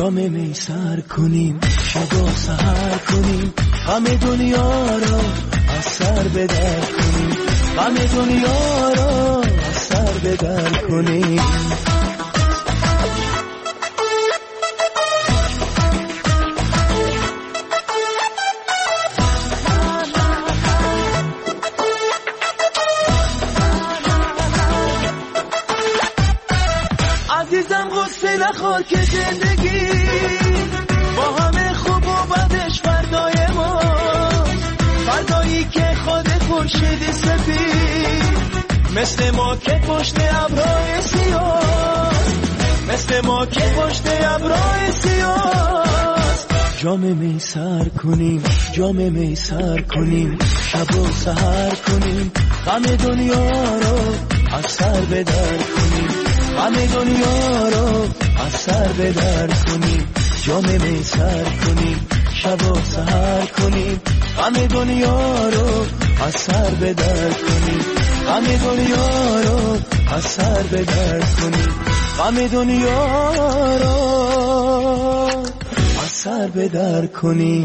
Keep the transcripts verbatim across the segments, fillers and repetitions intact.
جام می سر کنیم، شب و سحر کنیم، غم دنیا رو از سر به در کنیم، غم دنیا رو از سر به در کنیم. عزیزم غصه نخور که زندگی با همه خوب و بدش فردای ما، فردایی که خود خورشید سفید مثل ما که پشت ابرهای سیاه، مثل ما که پشت ابرهای سیاه. جام می سر کنیم، جام می سر کنیم، شب و سحر کنیم، غم دنیا رو از سر به در کنیم، غم دنیا رو از سر به در کنیم. جام می سر کنیم، شب و سحر کنیم، غم دنیا رو از سر به در کنیم، غم دنیا رو از سر به در کنیم، غم دنیا رو از سر به در کنیم.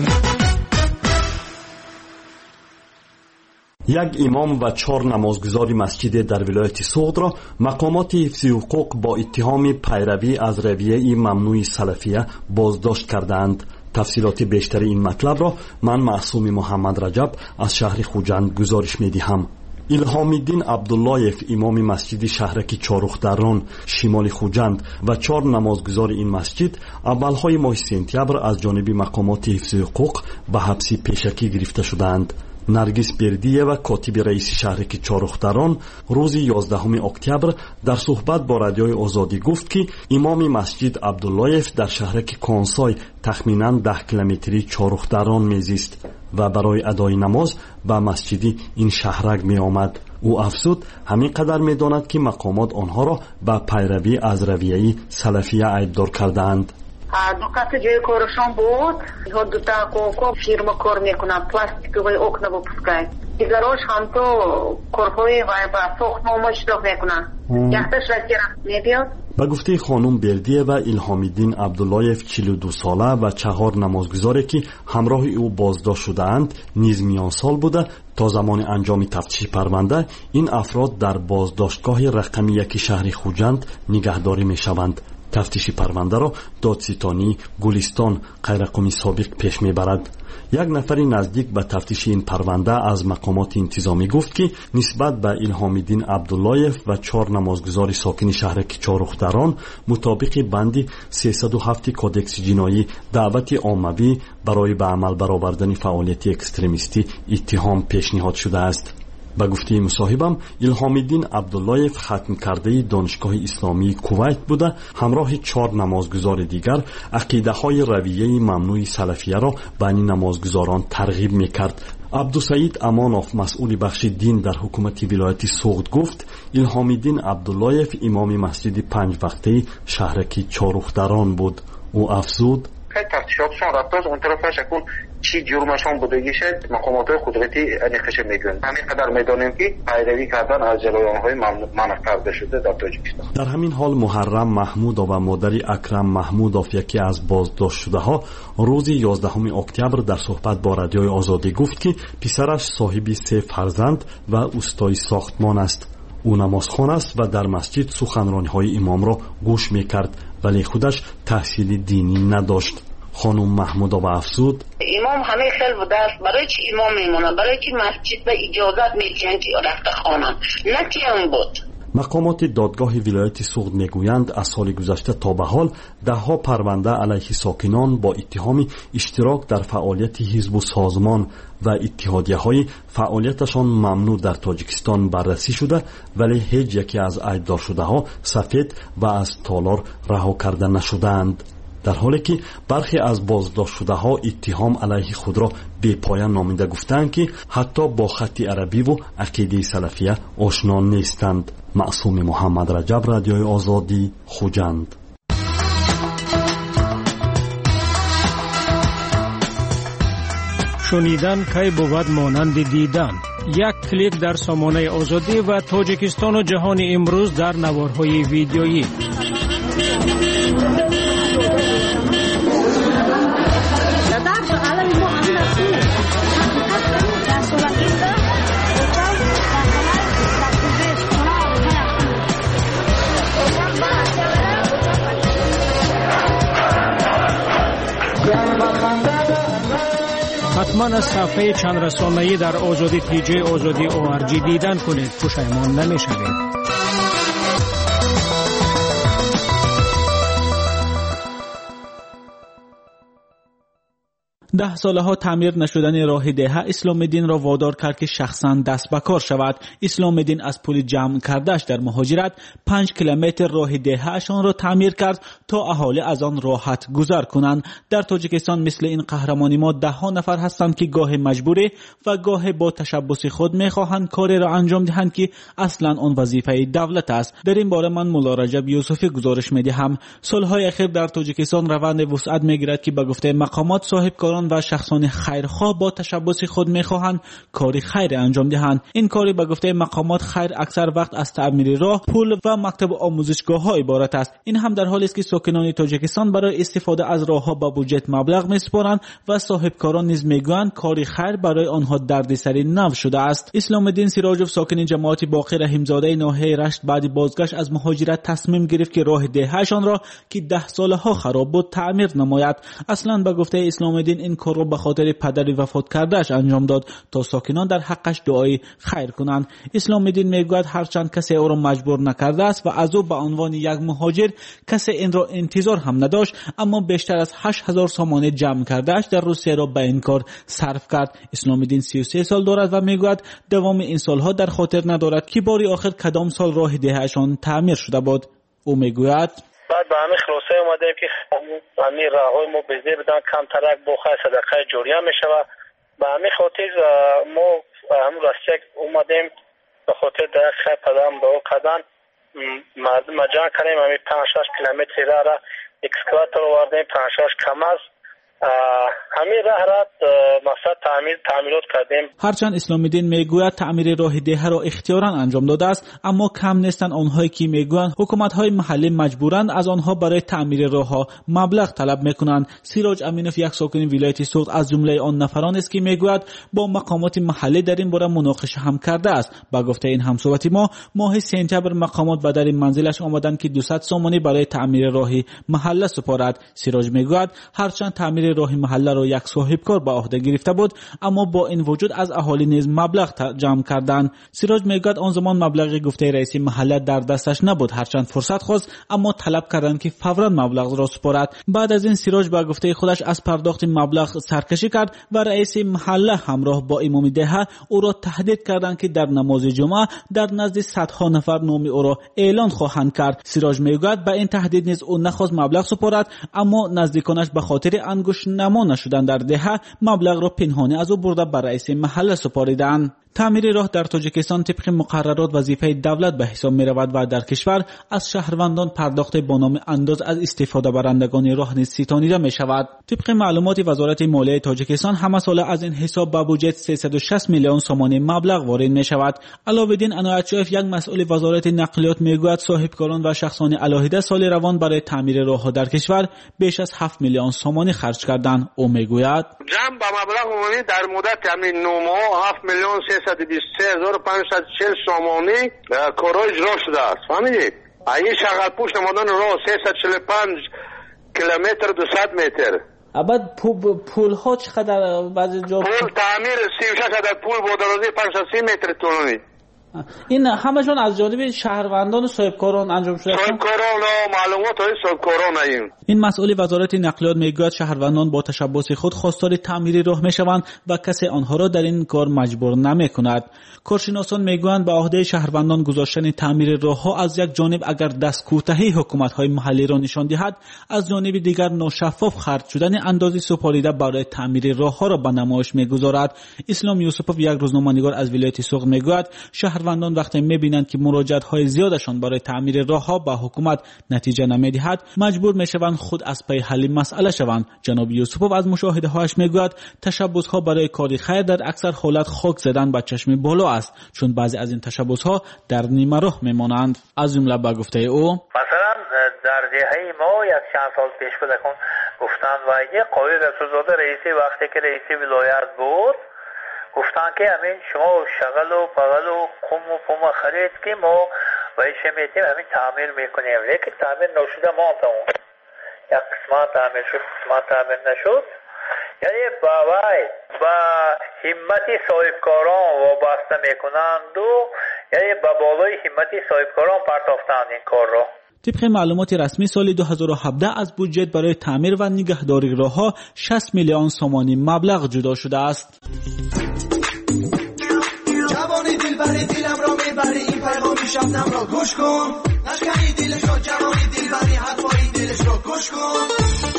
یک امام و چهار نمازگزار مسجد در ولایت سوغد را مقامات حفظی حقوق با اتهام پیروی از رویه ممنوع سلفیه بازداشت کردند. تفصیلات بیشتر این مطلب را من معصوم محمد رجب از شهر خوجند گزارش می‌دهم. الهام الدین عبداللایف امام مسجد شهرک چهارختران شمال خوجند و چهار نمازگزار این مسجد اولهای ماه سپتامبر از جانب مقامات حفظی حقوق به حبس پیشکی گرفته شدند. نرگس بردیه و کاتب رئیس شهرک چهارختران روز یازدهم اکتبر در صحبت با رادیوی آزادی گفت که امام مسجد عبداللایف در شهرک کانسای تخمینا ده کیلومتری چهارختران میزیست و برای ادای نماز به مسجد این شهرک می آمد. او افزود همین قدر می داند که مقامات آنها را به پیروی از رویه سلفیه ایبدار کردند. Адвокаты جای کارشان بود یه دو تا کوکو фирма کار میکنن пластиковые окна выпускают. دیگراش هم تو کارهای و با ساخت نمایش داخل میکنن. یختش رسیرم میبیاد. به گفته خانم بردیه و الهام الدین عبداللایف چهل و دو ساله و چهار نمازگزاری که همراه او بازداشت شده‌اند نیز میان سال بوده تا زمان انجام تفتیش پرونده این افراد در بازداشتگاه رقمی یک شهر خوجند نگهداری میشوند. تفتیش پرونده را دادستانی گلستان قیرقمی سابق پیش میبرد. یک نفر نزدیک به تفتیش این پرونده از مقامات انتظامی گفت که نسبت به الهام الدین عبداللایف و چهار نمازگزار ساکن شهرک چهارختران مطابق بند سیصد و هفت کودکس جنایی دعوت عاموی برای به عمل برآوردن فعالیت اکستریمیستی اتهام پیشنهاد شده است. به گفته مصاحبم الهام الدین عبداللایف ختم کرده دانشگاه اسلامی کویت بوده همراه چهار نمازگزار دیگر عقیده های رویه ممنوع سلفیه را به این نمازگزاران ترغیب میکرد. عبدالسعید امانوف مسئول بخش دین در حکومت ولایت سوغد گفت الهام الدین عبداللایف امام مسجد پنج وقته شهرک چهارختران بود. او افزود تفتیشاتشان رفتاز اون طرف شکون چی جرمشان بودگیشه مقامات قدرتی نقشه میدونن. همین قدر میدانیم که پیروی کردن از جلایانهای منع کرده شده در تاجیکستان. در همین حال محرم محمود و مادر اکرم محمودوف یکی از بازداشت شده ها روز یازدهم اکتبر در صحبت با رادیوی آزادی گفت که پسرش صاحب سه فرزند و استای ساختمان است. او نمازخوان است و در مسجد سخنرانی های امام را گوش میکرد ولی خودش تحصیل دینی نداشت. خانم محمودوف افزود امام همه خیل بوده است. برای چی امام میمونه؟ برای چی مسجد به اجازت میدهند که رفته خانم؟ نه که هم بود. مقامات دادگاه ولایت سوغد میگویند از سال گذشته تا به حال دهها پرونده علیه ساکنان با اتهام اشتراک در فعالیت حزب و سازمان و اتحادیه های فعالیتشان ممنوع در تاجیکستان بررسی شده ولی هیچ یکی از ایبدار شده ها سفید و از تالار رها کرده نشدند. در حالی که برخی از بازداشت شده ها اتهام علیه خود را بی پایان نامیده گفتند که حتی با خط عربی و عقیده سلفیه آشنا نیستند. معصوم محمد رجب رادیوی آزادی خوجند. شنیدن کی بود مانند دیدن. یک کلیک در سامانه آزادی و تاجیکستان و جهان امروز در نوارهای ویدیویی. حتما از صفحه چند رسانه‌ای در آزادی تی جی آزادی او آر جی دیدن کنید، پشیمان نمی‌شوید. ده ساله ها تعمیر نشدن راه ده اسلام الدین را وادار کرد که شخصا دست به کار شود. اسلام الدین از پول جمع کردهش در مهاجرت پنج کیلومتر راه ده اشان را تعمیر کرد تا اهالی از آن راحت گذر کنند. در تاجیکستان مثل این قهرمانی ما ده ها نفر هستند که گاه مجبوره و گاه با تشبث خود میخواهند کاری را انجام دهند که اصلا آن وظیفه دولت است. در این باره من مولا رجب یوسفی گزارش میدهم. سالهای اخیر در تاجیکستان روند وسعت میگیرد که به گفته مقامات صاحبکاران و شخصان خیرخواه با تشبث خود میخواهند کاری خیر انجام دهند. این کاری به گفته مقامات خیر اکثر وقت از تعمیر راه، پل و مکتب آموزشگاه ها عبارت است. این هم در حالی است که ساکنان تاجیکستان برای استفاده از راه ها با بودجه مبلغ میسپارند و صاحبکاران نیز میگویند کاری خیر برای آنها دردسری نو شده است. اسلام الدین سیراجوف ساکن جماعت باقی رحیمزاده ناحیه رشت بعد بازگشت از مهاجرت تصمیم گرفت که راه دههشان را که ده ساله ها خراب بود تعمیر نماید. اصلا به گفته اسلام الدین این کار را به خاطر پدری وفات کردهش انجام داد تا ساکنان در حقش دعای خیر کنند. اسلام الدین میگوید هرچند کسی او را مجبور نکرده است و از او به عنوان یک مهاجر کسی این را انتظار هم نداشت، اما بیشتر از هشت هزار سامانه جمع کردهش در روسیه را به این کار صرف کرد. اسلام الدین سی و سه سال دارد و میگوید دوام این سالها در خاطر ندارد که باری آخر کدام سال راه دههشان تعمیر شده بود. او میگوید بعد به همین خلاصه اومدیم که همین راههای ما بزده بدن کم ترک بخواه صدقه جوریه می شود. به همین خاطر ما همون راستیک اومدیم به خاطر در خیلی پدام به او قدن مردم مجان کنیم. همین پنج شش کیلومتر راه را اکسکواتر رو وردیم، پنج شش کم است. همین راه را مقصد تعمیر تعمیرات کردیم. هرچند اسلام الدین میگوید تعمیر راه ده را اختیاراً انجام داده است، اما کم نیستند آنهایی که میگویند حکومت‌های محلی مجبورند از آنها برای تعمیر راه‌ها مبلغ طلب میکنند. سیراج امینوف یک ساکن ولایت سوخت از جمله آن نفران است که میگوید با مقامات محلی در این باره مناقشه هم کرده است. با گفته این همصحبت ما ماه سپتامبر مقامات به در منزلش آمدند که دویست سامانی برای تعمیر راه محله سپارد. سیراج میگوید هرچند تعمیر راه محله را یک صاحبکار به عهده گرفته بود، اما با این وجود از اهالی نیز مبلغ جمع کردند. سیراج میگوید آن زمان مبلغی گفته رئیس محله در دستش نبود، هرچند فرصت خواست اما طلب کردند که فوراً مبلغ را سپارد. بعد از این سیراج با گفته خودش از پرداخت مبلغ سرکشی کرد و رئیس محله همراه با امام دهه او را تهدید کردند که در نماز جمعه در نزد صدها نفر نام او را اعلان خواهند کرد. سیراج میگوید با این تهدید نیز او نخواست مبلغ سپارد، اما نزدیکانش به خاطر انگشت نما نشدن در دهه مبلغ را پنهانی از او برده بر رئیس محله سپاریدند. تعمیر راه در تاجیکستان طبق مقررات وظیفه دولت به حساب می رود و در کشور از شهروندان پرداخت با نام انداز از استفاده برندگان راه نیز ستانیده می شود. طبق معلومات وزارت مالیه تاجیکستان همه ساله از این حساب به بودجه سیصد و شصت میلیون سومانی مبلغ وارد می شود. علاوه بر عنایت‌شایف یک مسئول وزارت نقلیات میگوید صاحبکاران و شخصان علاهده سال روان برای تعمیر راه‌ها در کشور بیش از هفت میلیون سومانی خرج کردند. او میگوید جمع به مبلغ عمومی در مدت همین نه ماه هفت میلیون سیصد و بیست و سه هزار و پانصد و چهل سامانی کارا اجرا شده است. فهمیدید؟ این شغل پوش نمودن راه سیصد و چهل و پنج کیلومتر دویست متر. بعد پول ها چقدر بعضی جا پول تعمیر سی و شش عدد پول با درازی پنجصد و سی متر طولانی. این همشون از جانب شهروندان و صاحبکاران انجام شده. صاحبکاران و معلومات های صاحبکاران این. این مسئول وزارت نقلیات میگوید شهروندان با تشبث خود خواستار تعمیر راه میشوند و کسی آنها را در این کار مجبور نمیکند. کارشناسان میگویند به عهده شهروندان گذاشتن تعمیر راهها از یک جانب اگر دست کوتاهی حکومت‌های محلی را نشان دهد، از جانب دیگر ناشفاف خرج شدن اندازه سپاریده برای تعمیر راهها را به نمایش میگذارد. اسلام یوسفوف یک روزنامه‌نگار از ولایت سوق میگوید شهروندان وقتی میبینند که مراجعت‌های زیادشان برای تعمیر راه‌ها به حکومت نتیجه نمیدهد، مجبور میشوند خود از پی حل مسئله شوند. جناب یوسفوف از مشاهده‌هایش میگوید تشبث‌ها برای کاری خیر در اکثر حالت خاک زدن به چشم بالا است، چون بعضی از این تشبث‌ها در نیمه راه میمانند. از جمله به گفته او مثلا در دهه ما یک چند سال پیش بود گفتند و یه قاضی رسولزاده رئیس وقتی که رئیس ولایت بود گفتن که همین شما شغل و پغل و قم و پم خرید که ما باید میتیم همین تعمیر میکنیم، لیکن تعمیر نشده ما هم یک قسمت تعمیر شد قسمت تعمیر نشد. یعنی با وای با همتی صاحبکاران وابسته میکنند و یعنی با بالای همتی صاحبکاران پرداختند این کار را. طبق معلومات رسمی سال دو هزار و هفده از بودجه برای تعمیر و نگهداری راه‌ها شصت میلیون سومانی مبلغ جدا شده است. جوانی دلبری دلم را میبری این پیغامی شبنم را گوش کن نشکنی دلش را جوانی دلبری حرفای دلش را گوش کن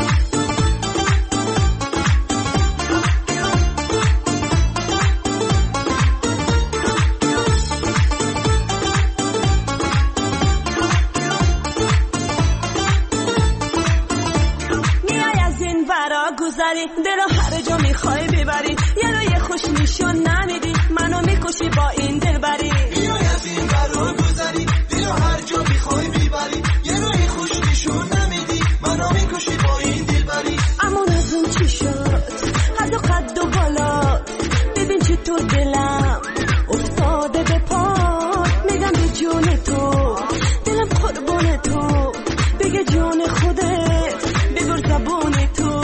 گذری دلو هر جا میخوای ببری یه رو یه خوش نشون نمیدی منو میکشی با این دلبری میای از این برا گذری دلو هر جا میخوای ببری یه رو یه خوش نشون نمیدی منو میکشی با این دلبری اما از اون چی شد قد و قد و بالا ببین چطور دلم افتاده به پات میگم به جون تو دلم قربون تو بگه جون خودت ببر زبون تو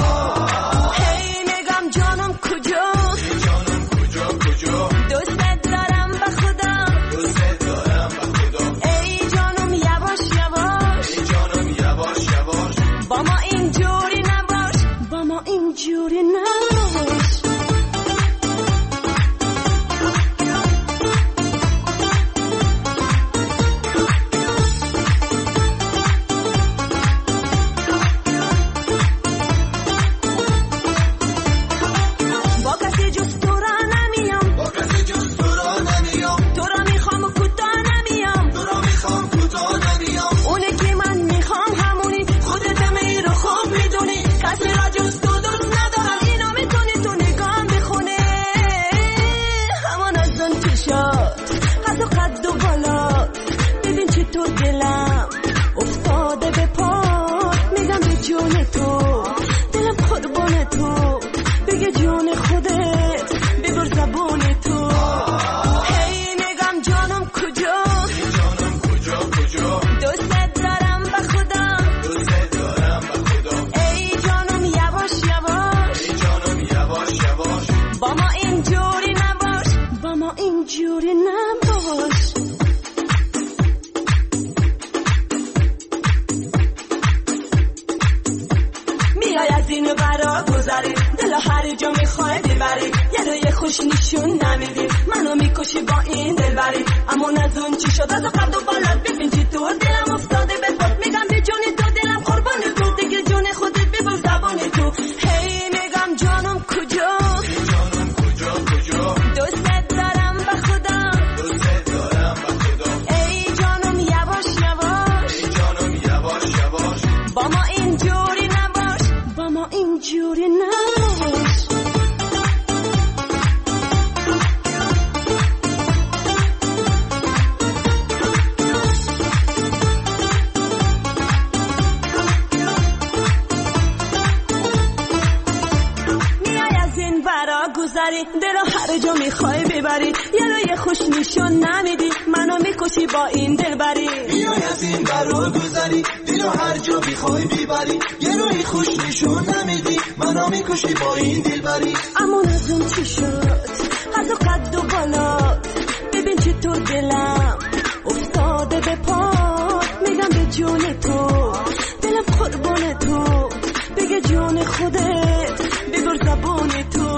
دلو هر جا میخوای ببری یه رو یه خوش نشون نمیدی منو میکشی با این دلبری میای از این برو گذری دلو هر جا میخوای ببری یه رو یه خوش نشون نمیدی منو میکشی با این دلبری اما از اون چی شد قد و قد و بالا ببین چطور دلم افتاده به پات میگم به جون تو دلم قربون تو بگه جون خودت ببر زبون تو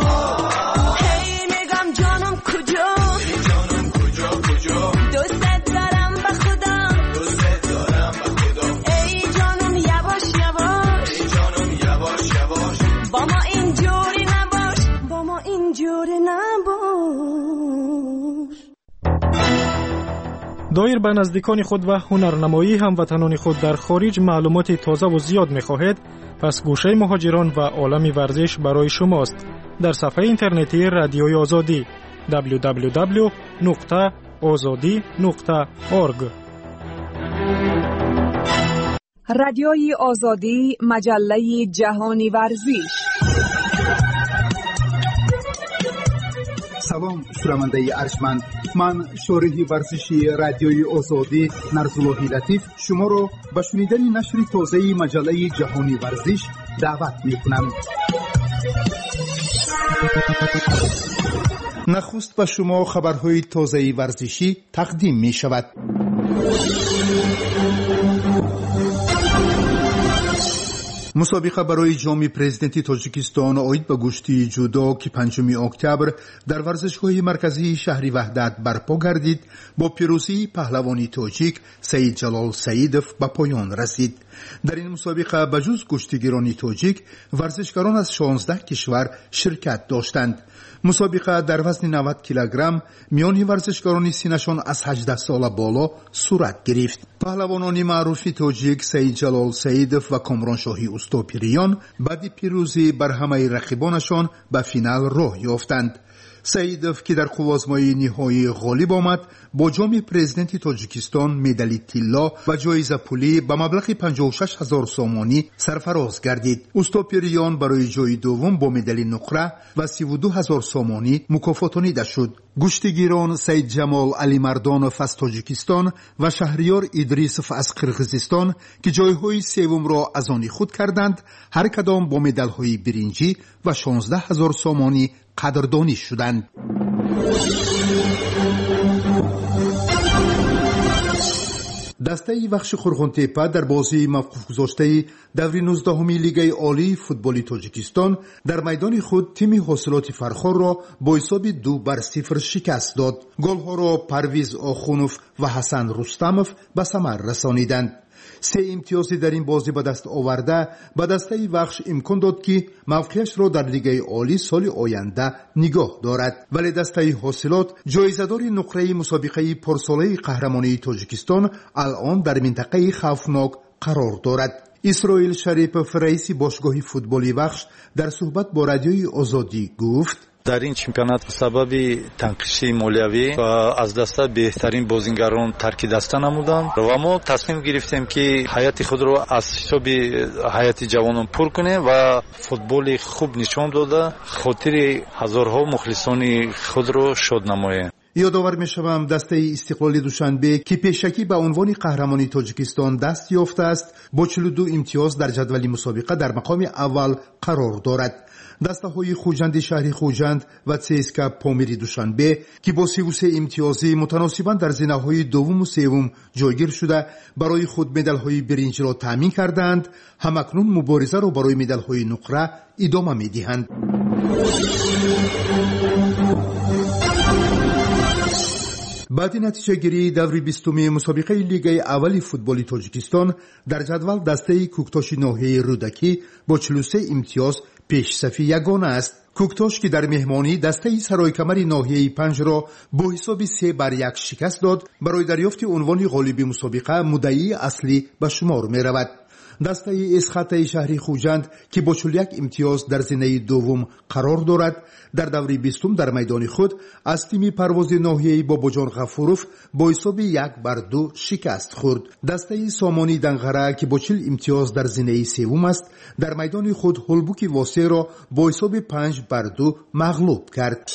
دایر به نزدیکان خود و هنرنمایی هموطنان خود در خارج معلومات تازه و زیاد می‌خواهید، پس گوشه مهاجران و عالم ورزش برای شماست. در صفحه اینترنتی رادیوی آزادی دبلیو دبلیو دبلیو نقطه آزادی نقطه اورگ. رادیوی آزادی، مجله جهانی ورزش. سلام شنونده ارجمند، من شارح ورزشی رادیوی آزادی نرزاللهی لطیف شما را به شنیدن نشر تازه مجله جهانی ورزش دعوت می‌کنم. نخست به شما خبرهای تازه ورزشی تقدیم می شود. مسابقه برای جام پرزیدنتی تاجیکستان اوید به گشتی جودو که پنجم اکتبر در ورزشگاه مرکزی شهر وحدت برپا گردید با پیروزی پهلوانی تاجیک سید جلال سیدوف به پایان رسید. در این مسابقه بجز کشتیگیران تاجیک ورزشکاران از شانزده کشور شرکت داشتند. مسابقه در وزن نود کیلوگرم میان ورزشکاران سینشان از هجده سال بالا صورت گرفت. پهلوانان معروف تاجیک سید جلال سیدوف و کامران شاهی اوستوپیریان بعد پیروزی بر همه رقیبانشان به فینال راه یافتند. سیدوف که در قوازمای نهایی غالب آمد با جام پرزیدنتی تاجیکستان مدال طلا و جایزه پولی به مبلغ پنجاه و شش هزار سومانی سرفراز گردید. اوستوپیریان برای جای دوم با مدال نقره و سی و دو هزار سومانی مکافاتانیده شد. گشتیگیران سید جمال علی مردانوف از تاجیکستان و شهریار ادریسوف از قرقیزستان که جایهای سوم را از آن خود کردند هر کدام با مدال‌های برنجی و شانزده هزار سومانی قدردانی شدند. دسته بخش خرخونتپه در بازی موقوف گذاشته دور نوزدهمی لیگ عالی فوتبال تاجیکستان در میدان خود تیم حاصلات فرخار را با حساب دو بر صفر شکست داد. گل‌ها را پرویز آخونوف و حسن رستموف به ثمر رسانیدند. سه امتیازی در این بازی به دست آورده به دسته بخش امکان داد که موقعش را در لیگ عالی سال آینده نگاه دارد، ولی دسته حاصلات جایزه‌دار نقره مسابقه پرساله قهرمانی تاجیکستان الان در منطقه خوفناک قرار دارد. اسرائیل شریپوف رئیس باشگاه فوتبالی بخش در صحبت با رادیوی آزادی گفت: در این چمپیونات سبب تنقیص مالیوی و از دسته بهترین بازیگران ترک دسته نمودند و ما تصمیم گرفتیم که حیات خود را از حساب حیات جوانان پر کنیم و فوتبال خوب نشان داده خاطر هزارها مخلصان خود را شاد نماییم. یادآور می‌شوم دسته استقلال دوشنبه که پیشکی به عنوان قهرمانی تاجیکستان دست یافته است با چهل و دو امتیاز در جدول مسابقه در مقام اول قرار دارد. دسته های خوجند شهری خوجند و سیسکا پامیری دوشنبه که با سی و سه امتیازی متناسباً در زینه های دوم و سوم جایگیر شده برای خود مدال های برنج را تامین کردند، همکنون مبارزه را برای مدال های نقره ادامه می‌دهند. بعد نتیجه گیری دور بیستم مسابقه لیگ اول فوتبال تاجیکستان در جدول دسته کوکتاش ناحیه رودکی با چهل و سه امتیاز پیش صفی یگانه است. کوکتاش که در مهمانی دسته سرایکمر ناحیه پنج را با حساب سه بر یک شکست داد برای دریافت عنوان غالب مسابقه مدعی اصلی به شمار می رود. دسته اسخط شهری خوجند که با چهل و یک امتیاز در زینه دوم قرار دارد در دور بیستم در میدان خود از تیم پرواز ناحیه‌ای باباجان غفوروف با حساب یک بر دو شکست خورد. دسته سامانی دنغره که با چهل امتیاز در زینه سوم است در میدان خود هولبوک واسه را با حساب پنج بر دو مغلوب کرد.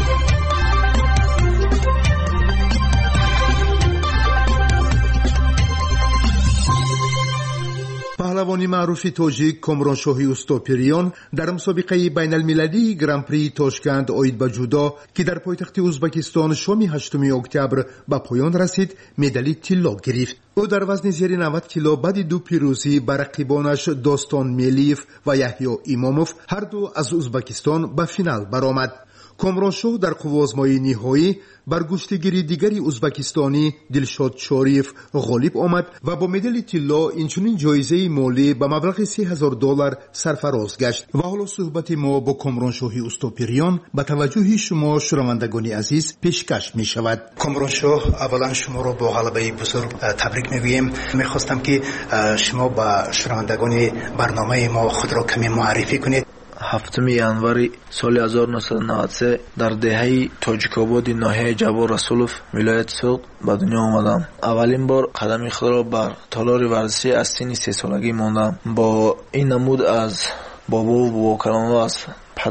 پهلوانی معروف تاجیک کامران شاهی اوستوپیریان در مسابقه بین المللی گران پری تاشکند اوید به جودو که در پایتخت ازبکستان شام هشتم اکتبر به پایان رسید مدال طلا گرفت. او در وزن زیر نود کیلو بعد دو پیروزی بر رقیبانش داستان میلیف و یحیی اماموف هر دو از ازبکستان به فینال برآمد. کامرانشاه در قوازمای نهایی بر گشتگیری دیگری ازبکستانی دلشاد شاریف غالب آمد و با مدال طلا اینچنین جایزه مالی به مبلغ سه هزار دلار سرفراز گشت. و حالا صحبت ما با کامرانشاهی اوستوپیریان به توجه شما شنوندگان عزیز پیشکش می شود. کامرانشاه، اولا شما را با غلبه بزرگ تبریک میگویم. میخواستم که شما با شنوندگان برنامه ما خود را کمی معرفی کنید. هفتم январи соли ҳазору нуҳсад و نود و سه дар деҳаи тоҷикободи ноҳияи ҷабор расулов вилояти суғд ба дунё омадам. аввалин бор қадами худро бар толори варзишӣ аз синни сесолагӣ мондам. бо ин намуд аз бобову бобокалонҳо аз падар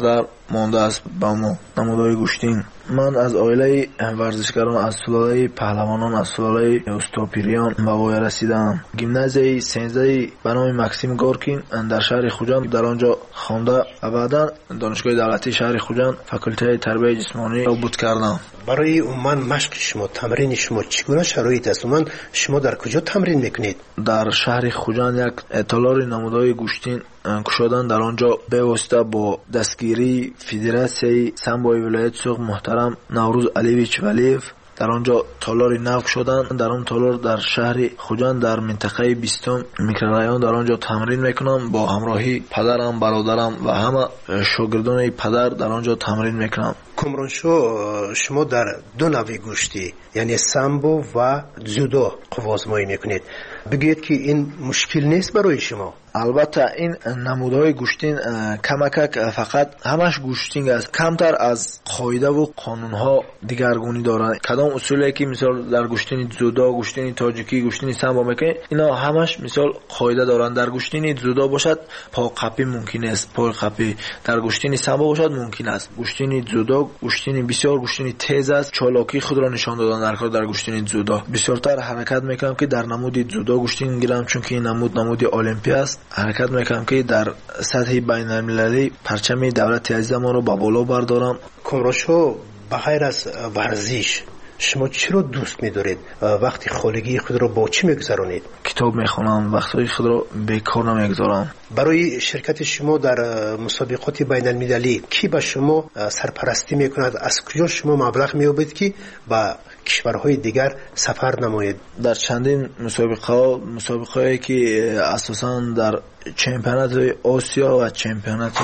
مانده است با ما نمودهای گوشتین. من از عائله ورزشکاران، از سلاله پهلوانان، از سلاله استوپیریان به وای رسیدم. گیمنازیای سینزده به نام مکسیم گورکین در شهر خوجند در آنجا خوانده و بعدا دانشگاه دولتی شهر خوجند فاکولته تربیت جسمانی را بود کردم. برای عموما مشق شما، تمرین شما چگونه شرایط است؟ عموما شما در کجا تمرین میکنید؟ در شهر خوجند یک تالار نمودهای گوشتین کشادن، در آنجا به واسطه با دستگیری فدراسیای سامبوی ولایت سوق محترم نوروز علیویچ ولیف در آنجا تالاری نو شدن. در اون تالار در شهر خوجند در منطقه بیستم میکرورایون در آنجا تمرین میکنم. با همراهی پدرم، برادرم و همه شاگردان پدر در آنجا تمرین میکنم. کامرانشو، شما در دو نوع گوشتی یعنی سامبو و جودو قوازمایی میکنید. بگید که این مشکل نیست برای شما؟ البته این نمودهای گوشتین کمکک فقط همش گوشتینگ است، کمتر از قاعده و قانونها دیگرگونی دارند. کدام اصولی که مثال در گوشتین جودو، گوشتین تاجیکی، گوشتین سامبو میکنید اینا همش مثال قاعده دارند. در گوشتین جودو باشد پا قپی ممکن است، پای قپی. در گوشتین سامبو باشد ممکن است. گوشتین جودو گوشتین بسیار گوشتین تیز است، چالاکی خود را نشان دادن در کار. در گوشتین جودو بسیارتر حرکت میکنم که در نمود جودو گوشتین گیرم، چون که این نمود نمود المپی است. حرکت میکنم که در سطح بین المللی پرچم دولت عزیز ما رو با بالا بردارم. کامرانشو، بغیر از ورزش شما چی رو دوست می‌دارید؟ وقتی خالگی خود رو با چی می‌گذرونید؟ کتاب می‌خونم، وقتی خود رو بیکار نمی‌گذارم. برای شرکت شما در مسابقات بین المللی کی به شما سرپرستی می‌کند؟ از کجا شما مبلغ می‌یابید که با کشورهای دیگر سفر نمایید؟ در چندین مسابقه مسابقه‌ای که اساساً در چمپیونات آسیا و چمپیونات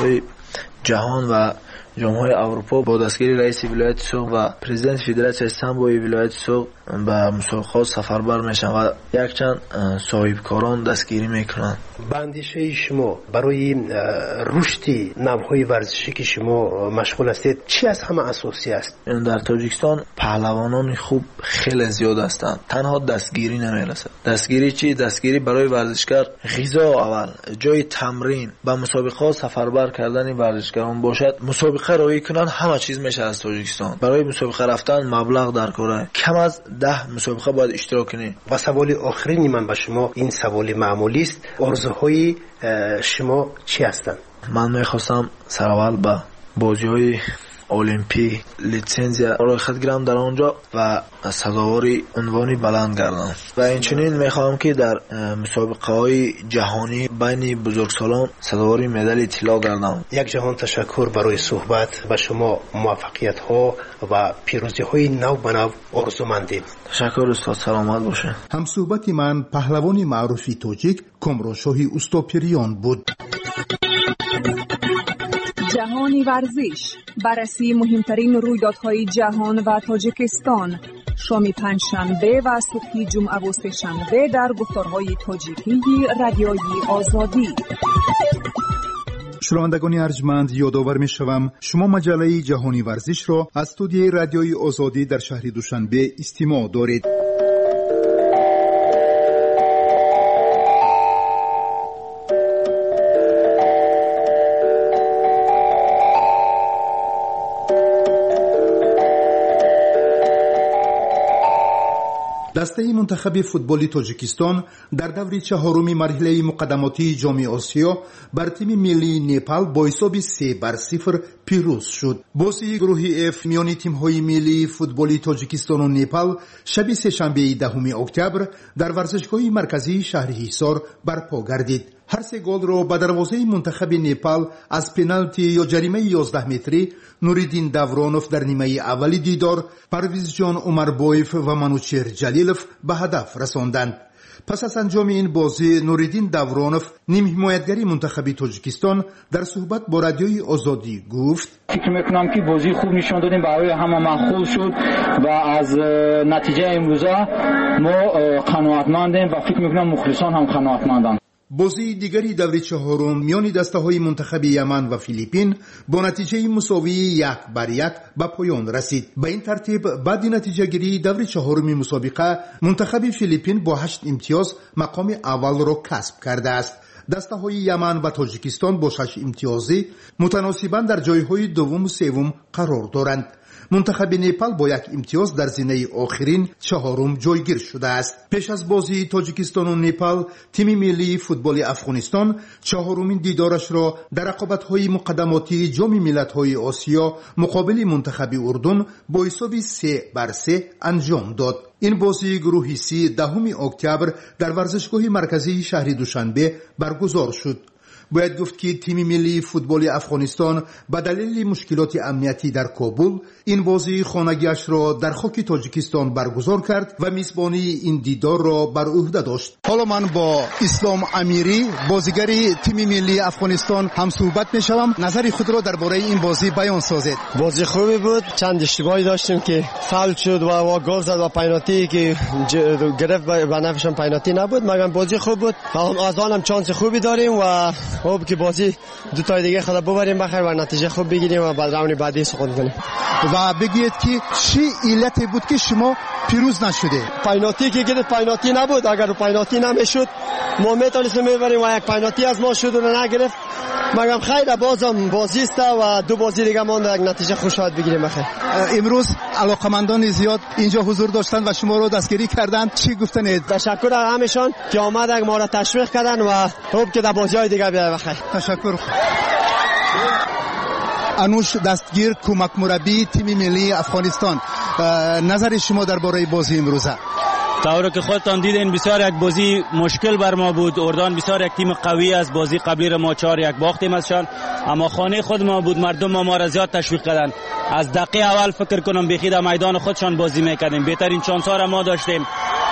جهان و جمهوری اروپا با دستگیری رئیس ولایت سوق و پرزیدنت فدراسیون سامبوی ولایت سوق به مسابقات سفربر میشن و یک چند صاحبکاران دستگیری میکنن. اندیشه شما برای رشد نوهای ورزشی که شما مشغول هستید چی از همه اساسی است؟ در تاجیکستان پهلوانان خوب خیلی زیاد هستند، تنها دستگیری نمیرسه. دستگیری چی؟ دستگیری برای ورزشکار غذا اول، جای تمرین، با مسابقات سفربر کردن ورزشکاران باشد. مسابقه رایی کنن همه چیز میشه از تاجیکستان. برای مسابقه رفتن مبلغ در کاره، کم از ده مسابقه باید اشتراک کنی. و سوال آخرین من به شما، این سوال معمولی است، آرزوهای شما چی هستند؟ من میخواستم سرول به بازی‌های المپی لیسنزیا را خود گیرم در آنجا و سزاواری عنوانی بلند گردم و اینچنین میخواهم که در مسابقه های جهانی بین بزرگسالان سزاواری مدال طلا گردم. یک جهان تشکر برای صحبت. به شما موفقیت ها و پیروزی های نو به نو آرزومندیم. تشکر استاد، سلامت باشه. هم صحبت من پهلوانی معروفی تاجیک کامرانشاه استوپیریان بود. جهانی ورزش، بررسی مهمترین رویدادهای جهان و تاجیکستان، شام پنجشنبه و صبح جمعه و سه‌شنبه در گفتارهای تاجیکی رادیوی آزادی. شنوندگان ارجمند، یادآور می‌شوم شما مجله جهانی ورزش را از استودیوی رادیوی آزادی در شهر دوشنبه استماع دارید. دسته منتخب فوتبال تاجیکستان در دور چهارم مرحله مقدماتی جام آسیا بر تیم ملی نپال با حساب سه بر صفر پیروز شد. بازی گروه اف میان تیم‌های ملی فوتبال تاجیکستان و نپال شب سه‌شنبه دهم اکتبر در ورزشگاه مرکزی شهر حصار برپا گردید. هر سه گل را به دروازه منتخب نپال از پنالتی یا جریمه یازده متری نوریدین داورانوف در نیمه اولی دیدار، پرویز جان عمربایف و منوچهر جلیلوف به هدف رساندند. پس از انجام این بازی نوریدین داورانوف نیم حمایتگری منتخب تاجیکستان در صحبت با رادیوی آزادی گفت: فکر میکنم که بازی خوب نشان دادیم، برای همه معقول شد و از نتیجه امروزه ما قناعتمندیم و فکر میکنم مخلصان هم قناعتمندند. بازی دیگری دور چهارم میان دسته‌های منتخب یمن و فیلیپین با نتیجه مساوی یک بر یک به پایان رسید. به این ترتیب بعد نتیجه گیری دور چهارم مسابقه منتخب فیلیپین با هشت امتیاز مقام اول را کسب کرده است. دسته‌های یمن و تاجیکستان با شش امتیازی متناسباً در جایهای دوم و سوم قرار دارند. منتخب نیپال با یک امتیاز در زینه آخرین چهارم جایگیر شده است. پیش از بازی تاجیکستان و نیپال، تیم ملی فوتبال افغانستان چهارمین دیدارش را در رقابت‌های مقدماتی جام ملت‌های آسیا مقابل منتخب اردن با حساب سه بر سه انجام داد. این بازی گروه سی دهم اکتبر در ورزشگاه مرکزی شهر دوشنبه برگزار شد. باید گفت که تیم ملی فوتبال افغانستان به دلیل مشکلات امنیتی در کابل این بازی خانگیش را در خاک تاجیکستان برگزار کرد و میزبانی این دیدار را بر عهده داشت. حالا من با اسلام امیری بازیگر تیم ملی افغانستان هم صحبت میشوم. نظر خود را درباره این بازی بیان سازید. بازی خوبی بود. چند اشتباهی داشتیم که فاول شد و گل زد و پنالتی که گرفت به نفعشون پنالتی نبود، مگر بازی خوب بود. از آنم چانس خوبی داریم و خوب که بازی دو تا دیگه خدا ببریم بخیر و نتیجه خوب بگیریم و بعد راند بعدی سقوط کنیم. و بگید که چی علت بود که شما پیروز نشده؟ پنالتی که گرفت پنالتی نبود. اگر پنالتی نمیشد ما میتونستیم میبریم و یک پنالتی از ما شد و نگرفت. مگر خیر بازم بازی است و دو بازی دیگه مونده، یک نتیجه خوش شاید بگیریم بخیر. امروز علاقمندان زیاد اینجا حضور داشتن و شما رو دستگیری کردن، چی گفتن؟ تشکر از همشون که آمدن ما را تشویق کردن و خوب که در بازی‌های دیگه بیاید بخیر. تشکر. انوش دستگیر کمک مربی تیم ملی افغانستان، نظر شما درباره بازی امروزه؟ طوری که خودتان دیدین بسیار یک بازی مشکل بر ما بود. اردن بسیار یک تیم قوی است. بازی قبلی را ما چهار یک باختیم ازشان، اما خانه خود ما بود. مردم ما ما را زیاد تشویق کردن. از دقیقه اول فکر کنم بیخی در میدان خودشان بازی میکردیم. بهترین چانس ها را ما داشتیم.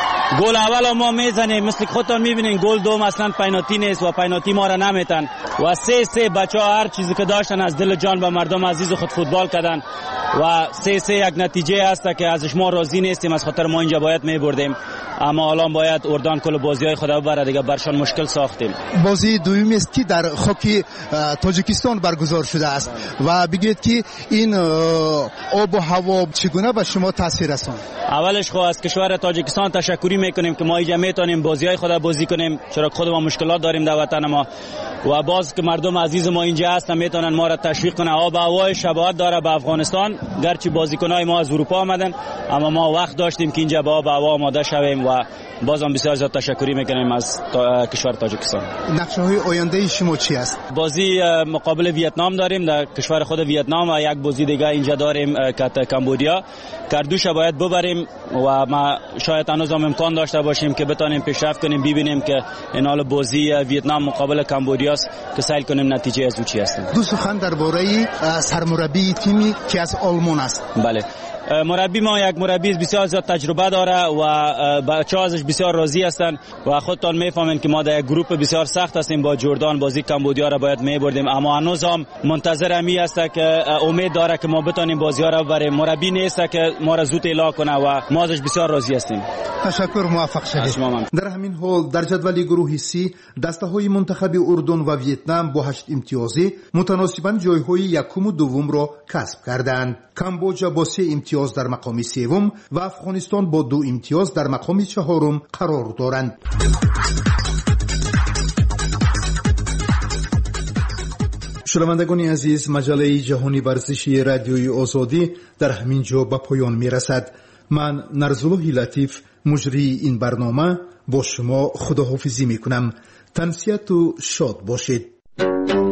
گل اول ما میزنیم، مثل خودتان میبینین گل دوم اصلا پنالتی نیست و پنالتی ما را نمیتن و سه سه بچه‌ها هر چیزی که داشتن از دل جان به مردم عزیز خود فوتبال کردن و سه سه یک نتیجه است که ازش ما راضی نیستیم. از خاطر ما اینجا باید میبردیم، اما الان باید اردن کل بازی‌های خود ببره دیگه، برشان مشکل ساختیم. بازی دومی است که در خاک تاجیکستان برگزار شده است و بگید که این آب و هوا چگونه به شما تاثیر رساند؟ اولش خو از کشور تاجیکستان تشکری میکنیم که ما اینجا میتونیم بازی‌های خود بازی کنیم، چرا خود ما مشکلات داریم در وطن ما و باز که مردم عزیز ما اینجا هستن میتونن ما را تشویق کنن. آب و هوای شباهت داره به افغانستان، گرچه بازیکنای ما از اروپا آمدن اما ما وقت داشتیم که اینجا با آب و هوا آماده شویم و بازم بسیار زیاد تشکری میکنیم از تا... کشور تاجیکستان. نقشه های آینده شما چی است؟ بازی مقابل ویتنام داریم در کشور خود ویتنام و یک بازی دیگه اینجا داریم که کمبودیا. کردوش باید ببریم و ما شاید هنوز هم امکان داشته باشیم که بتونیم پیشرفت کنیم، ببینیم که این حال بازی ویتنام مقابل کمبودیا است که سعی کنیم نتیجه از او چی است. دو سخن درباره سرمربی تیمی که از آلمان است. بله، مربی ما یک مربی بسیار زیاد تجربه داره و بچه‌ها ازش بسیار راضی هستند و خودتان میفهمین که ما در یک گروه بسیار سخت هستیم. با جردن بازی کمبودیا را باید میبردیم اما هنوز هم منتظر امی است که امید داره که ما بتونیم بازی ها را ببریم. مربی نیست که ما را زود اعلام کنه و ما ازش بسیار راضی هستیم. تشکر، موفق شوید. در همین حال در جدول گروه سی دسته‌های منتخب اردن و ویتنام با هشت امتیازی متناسباً جایهای یکم و دوم را کسب کردند. کامبوجا با سه امتیاز در مقام سوم و افغانستان با دو امتیاز در مقام چهارم قرار دارند. شنوندگان عزیز، مجله جهانی ورزشی رادیوی آزادی در همین جا به پایان می رسد. من نرزالله لطیف مجری این برنامه با شما خداحافظی می کنم. تنسیت و شاد باشید.